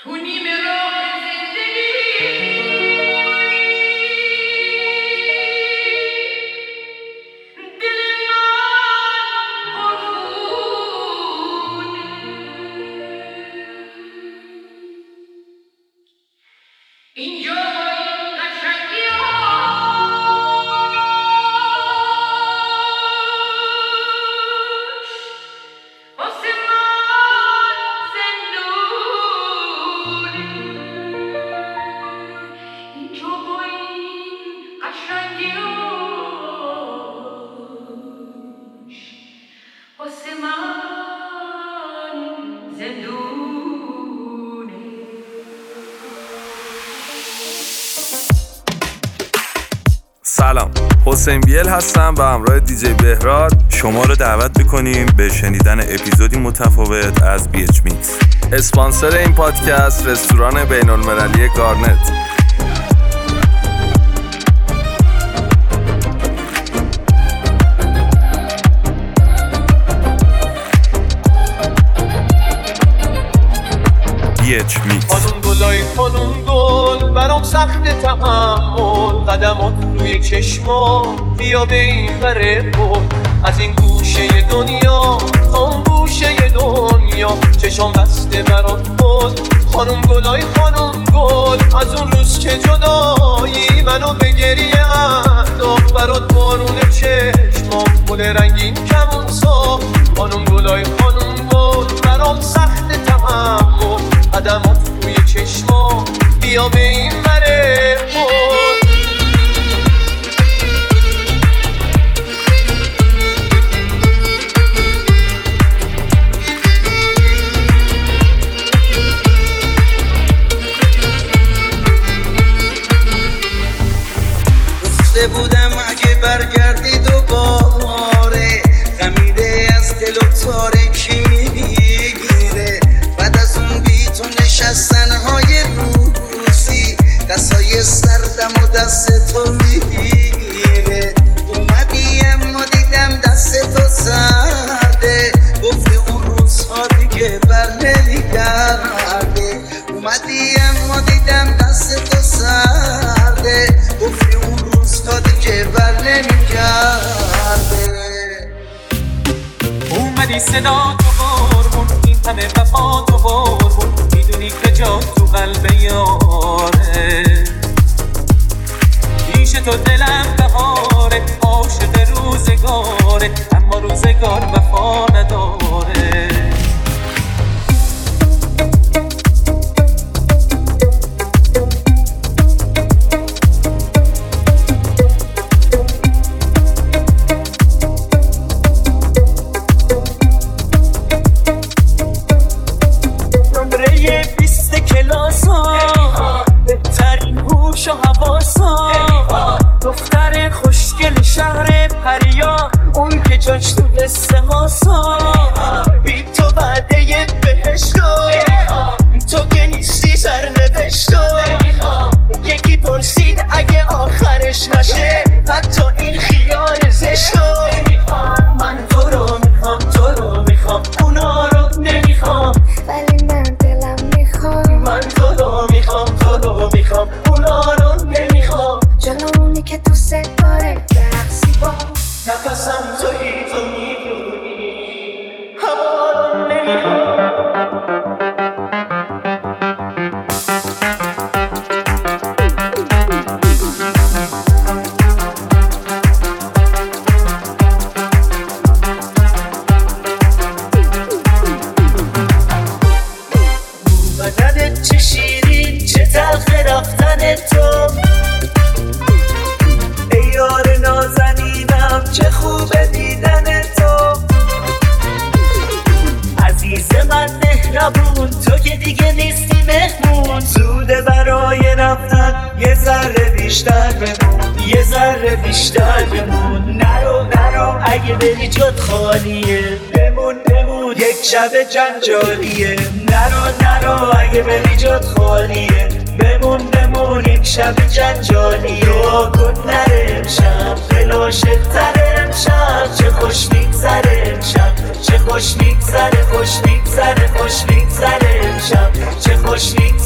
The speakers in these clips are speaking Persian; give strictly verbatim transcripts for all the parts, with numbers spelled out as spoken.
سلام، حسین بیل هستم و همراه دیجی بهراد شما رو دعوت می‌کنیم به شنیدن اپیزودی متفاوت از بی اچ میکس. اسپانسر این پادکست رستوران بین‌المللی گارنت. بی اچ میکس. خانم گلای خانم گل برام سخت تحمل، قدمات روی چشما بیا به این بره بود، از این گوشه دنیا آن گوشه دنیا چشام بسته برات بود. خانم گلای خانم گل از اون روز که جدایی منو به گریه انداخت، برات بارون چشمام گل رنگین کمون ساخت. خانم گلای خانم گل برام سخت تحمل، قدمات روی چشما بیا به این بره بود. گفته بودم اگه برگردی دوباره خمیده از دل و تارکی میگیره، بعد از اون بی تو نشستنهای روزی دستای سردم و دست تو میگیره. اومدی اما دیدم دست تو سرده، گفتی اون روزها دیگه بر نمیگرده. اومدی اما دیدم دست تو سرده، گفتی اون روزها دیگه بر نمیگرده. اومدی صدا تو قربون، این همه وفا تو قربون، میدونی که جا تو قلب یاره. پیش تو دلم بهاره، عاشق روزگاره، اما روزگار وفا نداره. دختر خوشگل شهر پریا، اون که جاش تو قصه هاسا، بی تو وعده بهشتو، تو که نیستی سرنوشتو. یکی پرسید اگه آخرش نشه حتی این خیال زشتو. من تو رو میخوام، تو رو میخوام، اونا رو نمیخوام، ولی من دلم میخوام. من تو رو میخوام، تو رو میخوام، اونا رو نمیخوام. جلوونی که دوست داره برقصی با نفسم تویی، تو میدونی هوا رو نمیخوام. بدنت چه شیرین، چه تلخ رفتن تو. ای یار نازنینم چه خوبه دیدن تو. عزیز من مهربون، تو که دیگه نیستی مهمون. زوده برای رفتن یه ذره بیشتر بمون، یه ذره بیشتر بمون. نرو نرو اگه بری جات خالیه، بمون بمون یک شب جنجالیه. نرو نرو اگه بری جات خالیه، بمون بمون یک شب جنجالیه. رو کن نره امشب فلاشه تره امشب، چه خوش میگذره امشب، چه خوش میگذره، خوش میگذره، خوش میگذره امشب، چه خوش میگذره.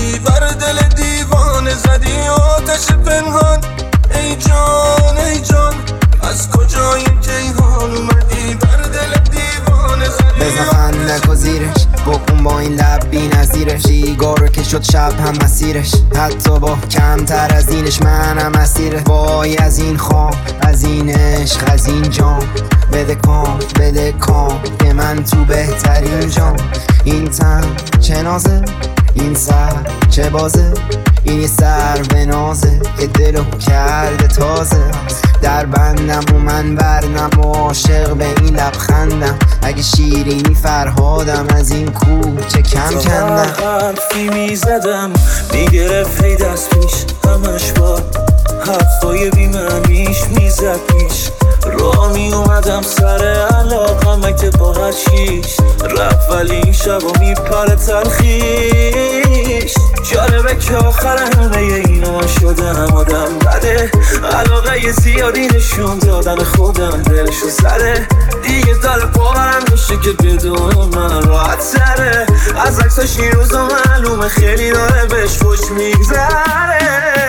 اومدی بر دل دیوانه زدی آتش پنهان. ای جان ای جان از کجای کیهان اومدی بر دل دیوانه زدی. بزن خندک و زیرش بکن با این لب بی نظیرش. سیگارو که شد شب هم مسیرش، حتی با کمتر از اینش منم اسیره. وای از این خواب، از این عشق، از این جام. بده کام بده کام که من تو بهترین جام. این تن چه نازه، این سر چه بازه، این یه سر به نازه که دلو کرده تازه. در بندم و من برنم و عاشق به این لبخندم. اگه شیرینی فرهادم از این کوچه کم کندم. حرفی میزدم میگرفت هی دست پیش، همش با حرفای بیمعنیش میزد پیش. راه می اومدم سر علاقم که با هر چیش رفت، ولی این شب و میپره تلخیش. جالبه که آخر همه اینا من شدم آدم بده. علاقه زیادی نشون دادن خودم دلشو زده. دیگه دل باورم میشه که بدون من راحت سره. از عکساش این روزا معلومه خیلی داره بهش خوش میگذره.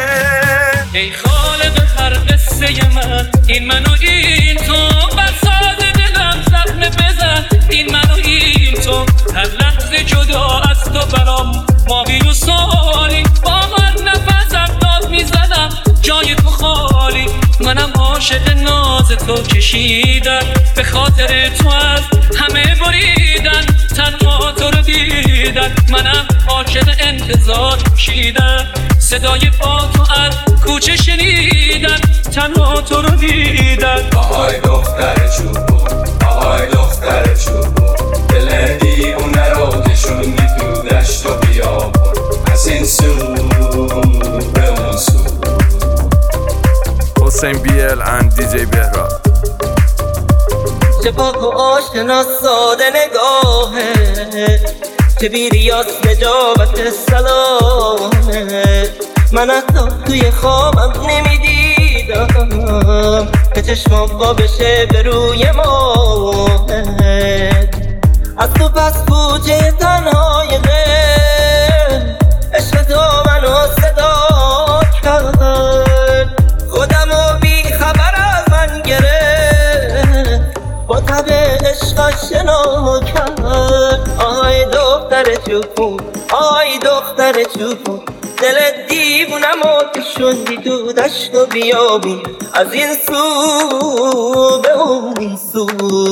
ای خالق هر قصه من، این منو این تو بر ساده دلم زخم بزن. این منو این تو هر لحظه جدا از تو برام ماهی و سالی. با هر نفسم داد میزنم جای تو خالی. منم عاشق ناز تو کشیدم، به خاطر تو از همه بریدن. تنها تو رو دیدن، منم عاشق انتظار کشیدم. صدای پا تو از کوچه شنیدن، تنها تو رو دیدن. آهای دختر چوبون، آهای دختر چوبون، دل دیوونه رو نشوندی تو دشت و بیابون. از این سو به اون سو. حسین بیل and دی جی بهراد. چه پاک و آشنا ساده نگاهه، چه بیریاس نجابت سلامه. من حتی توی خوابم نمیدیدم که چشمام با بشه به روی ماهت. از تو پس کوچه تنهای غیر عشق تو منو صدا کرد. خودم و بی خبر از من گرفت، با تب عشق آشنا کرد. آی دختر چوبون، آی دختر چوبون، دل دیوونم و کشوندی تو دشت و بیابون. از این سو به اون سو.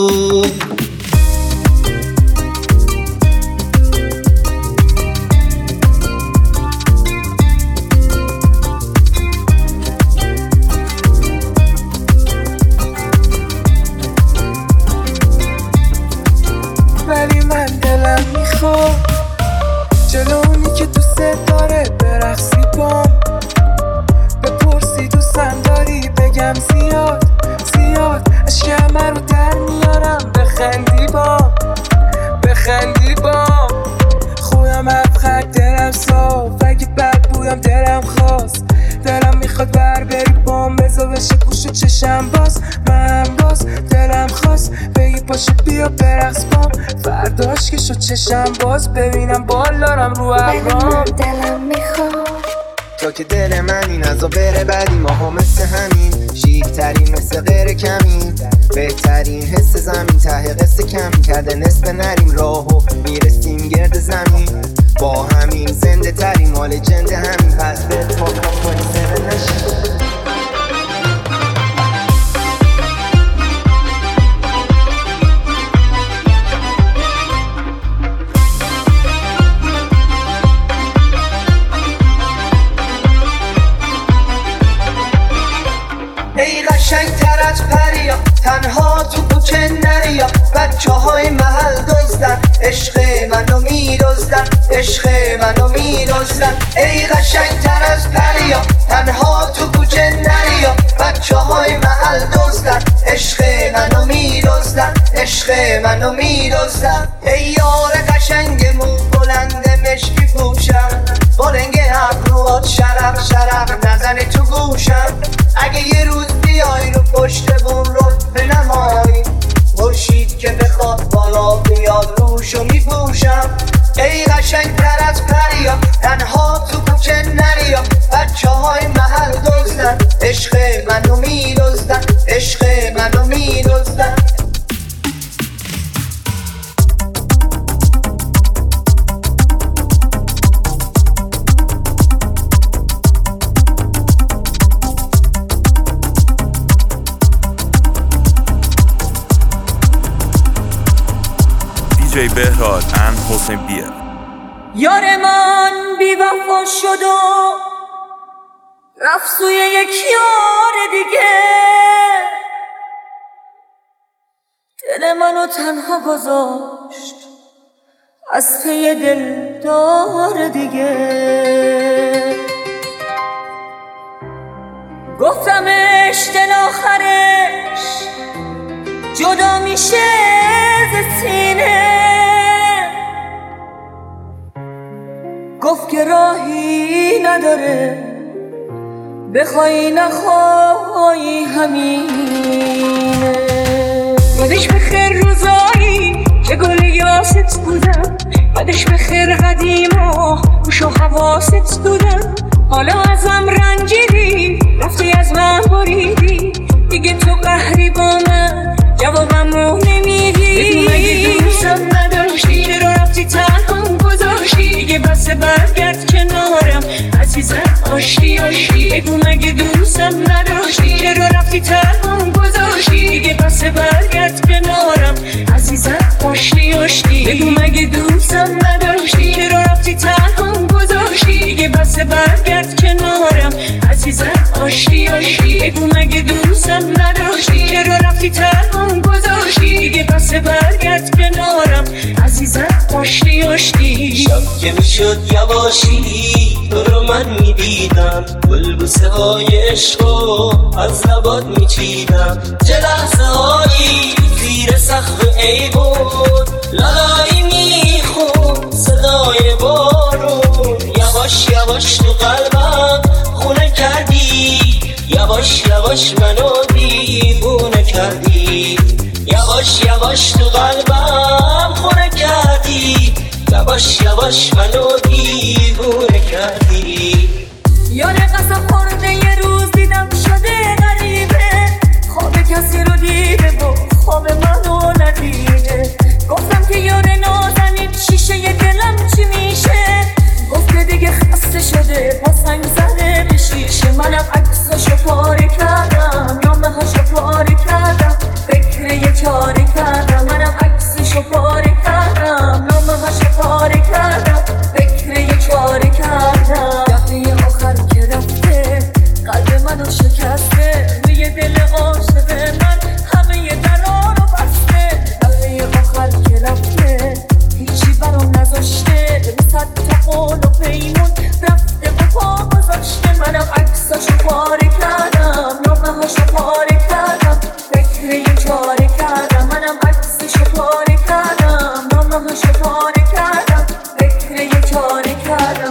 ولی من دلم میخواد جلو اونی که دوست داره برقصی بام. بپرسی دوستم داری بگم زیاد زیاد. عشق همه رو در میارم بخندی بام، بخندی بام. خودم ابخد دلم صاف، اگه بد بودم دلم خواست. دلم میخواد بر بری بام، بزا بشه گوش و چشم باز. من باز دلم خواست بگی پاشو بیا برقص بام. فرداش که شد چشم باز، ببینم بال دارم رو ابرام. دلم میخواد تا که دل من این ازا بره بعدی ماها مثل همین. شیکترین مثل غیر کمین، بهترین حس زمین. ته قصه کمی کرده نصف نریم راهو میرسیم گرد زمین. با همین زنده تریم مال جند همین. پس به تو کنی سر نشیم. ای قشنگ تر از پریا، تنها تو کوچه نریا. بچه های محل دزدن، عشق منو میدزدن، عشق منو میدزدن. ای قشنگ تر از پریا، تنها تو کوچه نریا. بچه های محل دزدن، عشق منو میدزدن، عشق منو میدزدن. ای یار قشنگ مو بلند مشکی پوشم، با رنگ ابروات شرق شرق نزنه تو گوشم. اگه یه روز بیای رو پشت بون رو بنمایی، خورشید که بخواد بالا بیاد روشو میپوشم. ای قشنگ تر از پریا، تنها موزیکال ان حسین بیل. یار من بی وفا شد و رفت سوی یک یار دیگه، دل منو تنها گذاشت از پی دلدار دیگه. گفتمش دل آخرش جدا میشه ز سینه، گفت که راهی نداره بخوای نخوای همینه. یادش بخیر روزایی که گل یاست بودم، یادش بخیر قدیما گوش و حواست بودم. حالا ازم رنجیدی رفتی از من بریدی، دیگه تو قهری با من جوابم رو نمیدی. بگو مگه دوستم نداشتی چرا رفتی تنهام گذاشتی، دیگه بس برگرد کنارم عزیزم آشتی آشتی. بگو مگه دوستم نداشتی چرا رفتی تنهام گذاشتی، دیگه بس برگرد کنارم عزیزم آشتی آشتی. بگو مگه دوستم نداشتی چرا رفتی تنهام گذاشتی، دیگه بس برگرد کنارم عزیزم آشتی آشتی. بگو مگه دوستم نداشتی چرا رفتی تنهام گذاشتی، دیگه بس برگرد کنارم عزیزم آشتی آشتی. شب که میشد یواشی تو رو من میدیدم، بلبوسه های عشقو از لبات میچیدم. چه لحظه هایی زیر سقف ای بود لالایی میخون صدای بارون. یواش یواش تو قلبم خونه کردی، یواش یواش منو دیوونه کردی. یواش یواش تو قلبم خونه کردی، یواش یواش منو دیوونه کردی. یاد قسم خورده یه روز دیدم شده غریبه، خواب کسی رو دیده و خواب منو ندیده. گفتم که یار نازنین شیشه ی دلم چی میشه، گفت که دیگه خسته شده با سنگ زده به شیشه. منم عکساشو پاره کردم نامه‌هاشو پاره کردم، فکر یه چاره کردم. منم عکسشو پاره کردم نامه‌هاشو پاره کردم، فکر یه چاره کردم. دفعه آخر که رفته قلب منو شکسته، روی دل عاشق من همه درا رو بسته. دفعه آخر که رفته هیچی برام نذاشته، صد تا قول و پیمون رفته و پا گذاشته. منم عکساشو پاره کردم نامه‌هاشو پاره کردم، فکر یه چاره کردم. منم عکسشو پاره کردم نامه‌هاشو پاره کردم، فکر یه چاره کردم.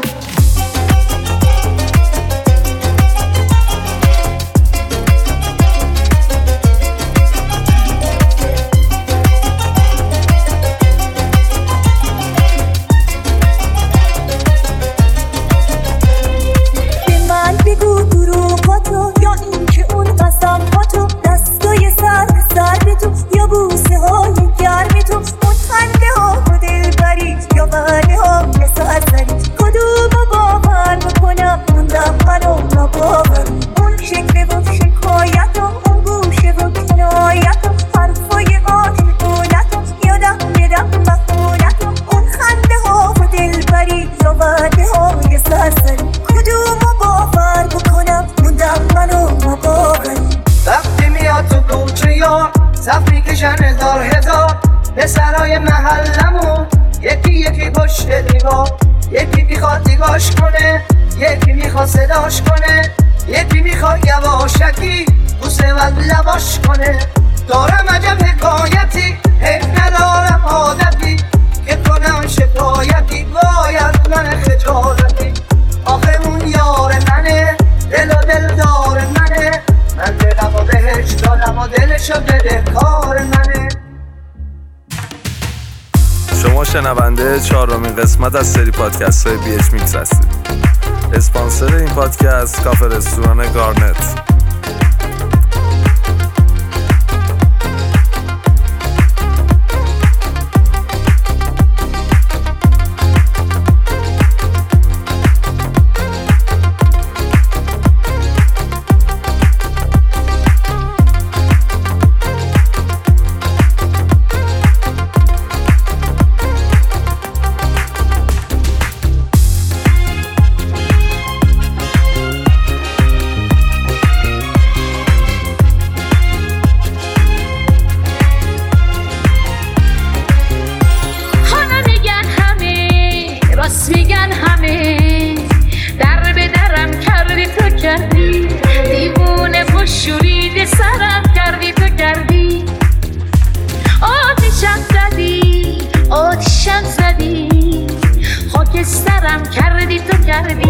شما شنونده چهارمین قسمت از سری پادکست های بی اچ میکس هستید. اسپانسر این پادکست کافه رستوران گارنت.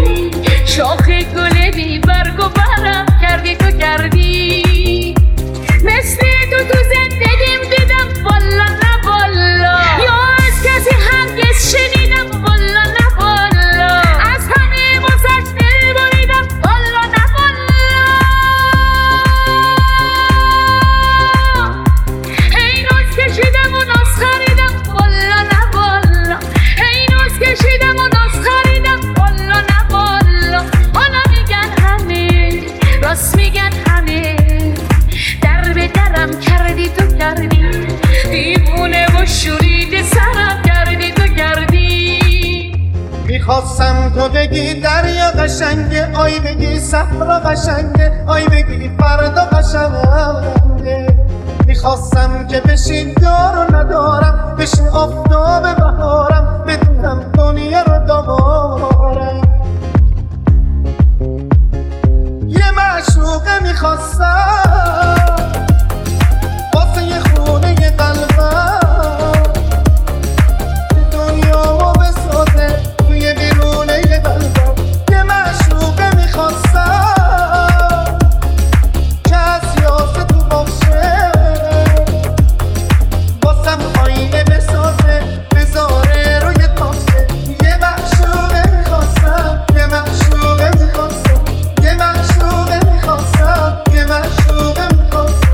کردی، شاخ گل بی برگ و برم کردی تو کردی. مثل تو تو زندگیم دیدم والا نه والا، یا از کسی هرگز شنیدم والا نه والا، از همه واسش دل بریدم والا نه والا. هی ناز کشیدم و ناز خریدم والا نه والا، هی ناز کشیدم و ناز خریدم والا نه والا. حالا میگن همه راست میگن همه، در به درم کردی تو کردی، دیوونه و شورید سرم کردی تو کردی. میخواستم تو بگی دریا قشنگه، آی بگی صحرا قشنگه، آی بگی فردا قشنگه. میخواستم که بشین دار ندارم، بشین آفتاب بهارم، بدونم دنیا رو دارم. یه معشوقه میخواستم واسه یه خونه یه قلبم، دنیا رو بسازه توی بیرونه یه قلبم. یه معشوقه میخواستم که از یاسه تو باشه، واسم آینه بسازه بذاره روی تاشه. یه معشوقه میخواستم، یه معشوقه میخواستم، یه معشوقه میخواستم، یه معشوقه میخواستم.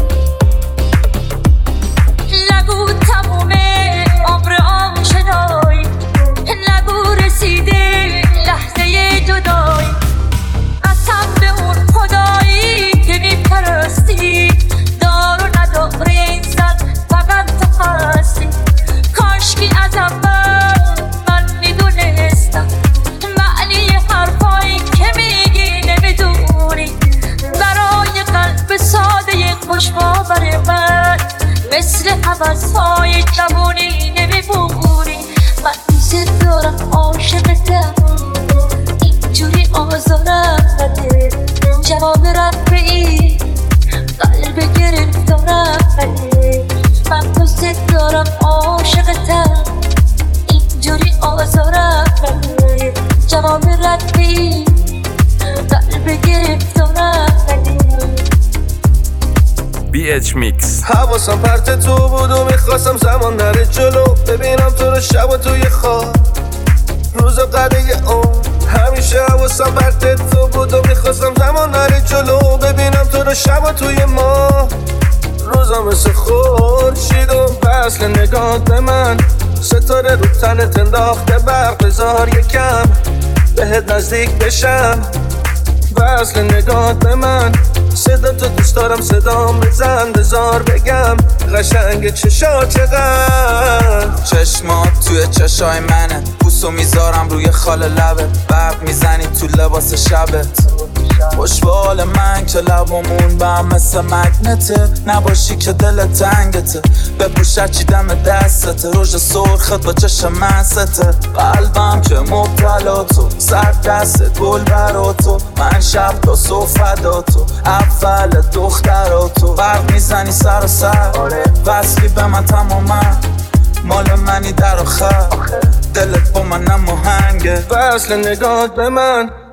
نگو تمومه عمر آشنایی، نگو رسیده لحظه جدایی، قسم به اون خدایی که میپرستی، دار و ندار این زن فقط تو هستی. کاشکی از اول من میدونستم معنی حرفایی که میگی نمیدونی، برای قلب ساده خوش باور من مثل حوضهای جوانی نمیبونی. من دوست دارم عاشقتم، اینجوری آزارم بده، جواب رفت ای قلب گرفتارم بده. من دوست دارم عاشقتم، اینجوری آزارم بده، جواب رفت ای قلب گرفتارم بده. بی اچ میکس. حواسم پرت تو بود و میخواستم زمان نره جلو، ببینم تو رو شب و توی خواب روز و قده اون. همیشه حواسم پرت تو بود و میخواستم زمان نره جلو، ببینم تو رو شب و توی ما روزا مثل خورشید و وصل نگاه به من، ستاره رو تنت انداخته برق، بذار یکم بهت نزدیک بشم. وصل نگاه به من، صدا تو دوست دارم، صدام بزن بذار بگم قشنگ چشا چقدر. چشمات توی چشای منه، بوسو میذارم روی خال لبت، برق میزنی تو لباس شبت. خوشبال من که لبامون به هم مثل مگنته، نباشی که دل تنگته، بپوشد چی دم دستته، روژ سرخت با چشم مسته. قلبم که مبتلا تو، سر دست گل برا تو، من شب تا صبح فدا تو، اول دخترا تو. برق میزنی سر و سر، وصلی به من تماما، مال منی در آخر، دلت با من نماهنگه. وصل نگاهت به من،